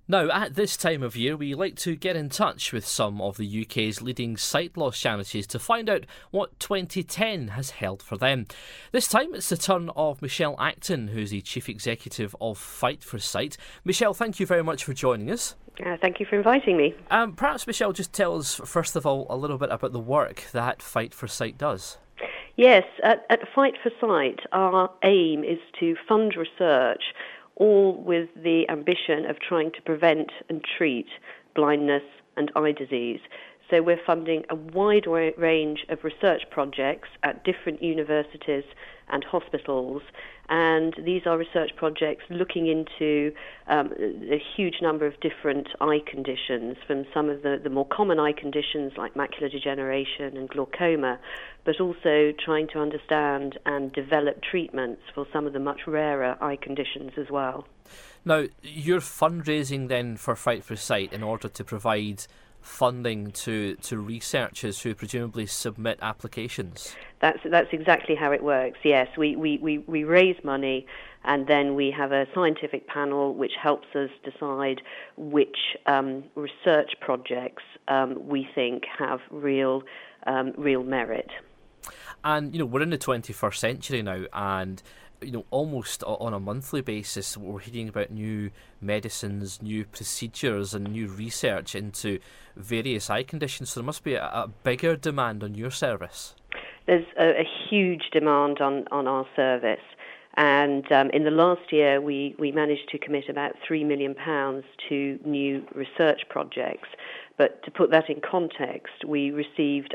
Now, at this time of year, we like to get in touch with some of the UK's leading sight loss charities to find out what 2010 has held for them. This time, it's the turn of Michelle Acton, who's the Chief Executive of Fight for Sight. Michelle, thank you very much for joining us. Thank you for inviting me. Perhaps, Michelle, just tell us, first of all, a little bit about the work that Fight for Sight does. Yes, at Fight for Sight, our aim is to fund research, all with the ambition of trying to prevent and treat blindness and eye disease. So we're funding a wide range of research projects at different universities and hospitals, and these are research projects looking into a huge number of different eye conditions, from some of the more common eye conditions like macular degeneration and glaucoma, but also trying to understand and develop treatments for some of the much rarer eye conditions as well. Now, you're fundraising then for Fight for Sight in order to provide funding to researchers who presumably submit applications. That's exactly how it works. Yes, we raise money, and then we have a scientific panel which helps us decide which research projects we think have real merit. And we're in the 21st century now, and almost on a monthly basis, we're hearing about new medicines, new procedures, and new research into various eye conditions. So there must be a bigger demand on your service. There's a huge demand on our service. And in the last year, we managed to commit about £3 million to new research projects. But to put that in context, we received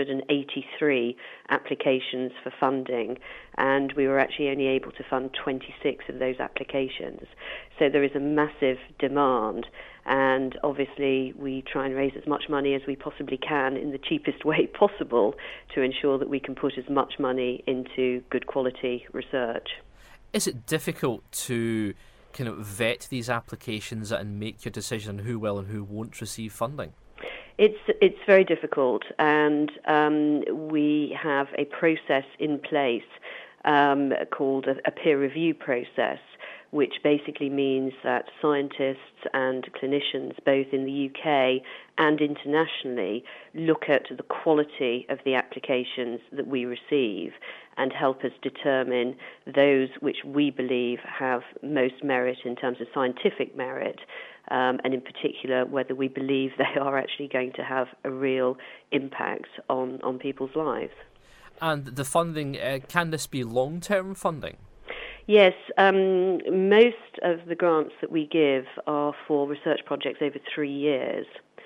183 applications for funding, and we were actually only able to fund 26 of those applications. So there is a massive demand, and obviously we try and raise as much money as we possibly can in the cheapest way possible to ensure that we can put as much money into good quality research. Is it difficult to kind of vet these applications and make your decision on who will and who won't receive funding? It's very difficult, and we have a process in place called a peer review process, which basically means that scientists and clinicians, both in the UK and internationally, look at the quality of the applications that we receive and help us determine those which we believe have most merit in terms of scientific merit, and in particular whether we believe they are actually going to have a real impact on people's lives. And the funding, can this be long-term funding? Yes, most of the grants that we give are for research projects over 3 years.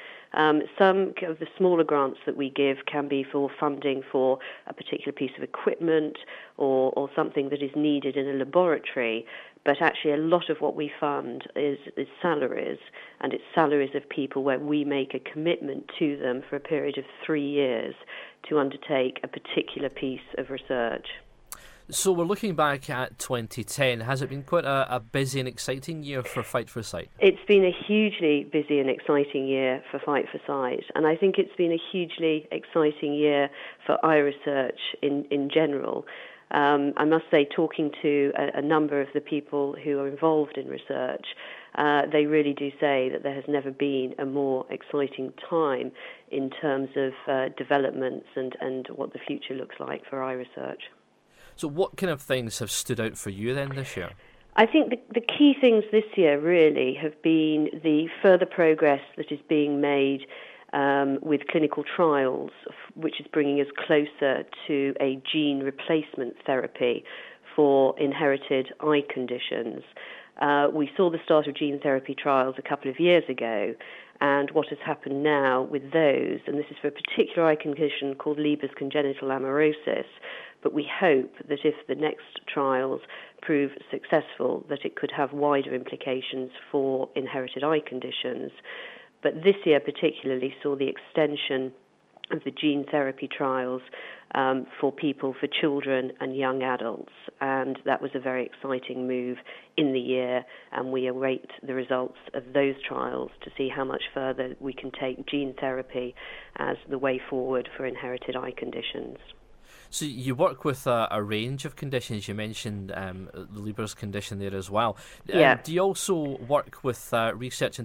Some of the smaller grants that we give can be for funding for a particular piece of equipment or something that is needed in a laboratory, but actually a lot of what we fund is salaries, and it's salaries of people where we make a commitment to them for a period of 3 years to undertake a particular piece of research. So we're looking back at 2010. Has it been quite a busy and exciting year for Fight for Sight? It's been a hugely busy and exciting year for Fight for Sight, and I think it's been a hugely exciting year for eye research in general. I must say, talking to a number of the people who are involved in research, they really do say that there has never been a more exciting time in terms of developments and what the future looks like for eye research. So what kind of things have stood out for you then this year? I think the key things this year really have been the further progress that is being made with clinical trials, which is bringing us closer to a gene replacement therapy for inherited eye conditions. We saw the start of gene therapy trials a couple of years ago, and what has happened now with those, and this is for a particular eye condition called Leber's congenital amaurosis, but we hope that if the next trials prove successful, that it could have wider implications for inherited eye conditions. But this year particularly saw the extension of the gene therapy trials for people, for children and young adults, and that was a very exciting move in the year, and we await the results of those trials to see how much further we can take gene therapy as the way forward for inherited eye conditions. So you work with a range of conditions. You mentioned the Leber's condition there as well. Yeah. Do you also work with research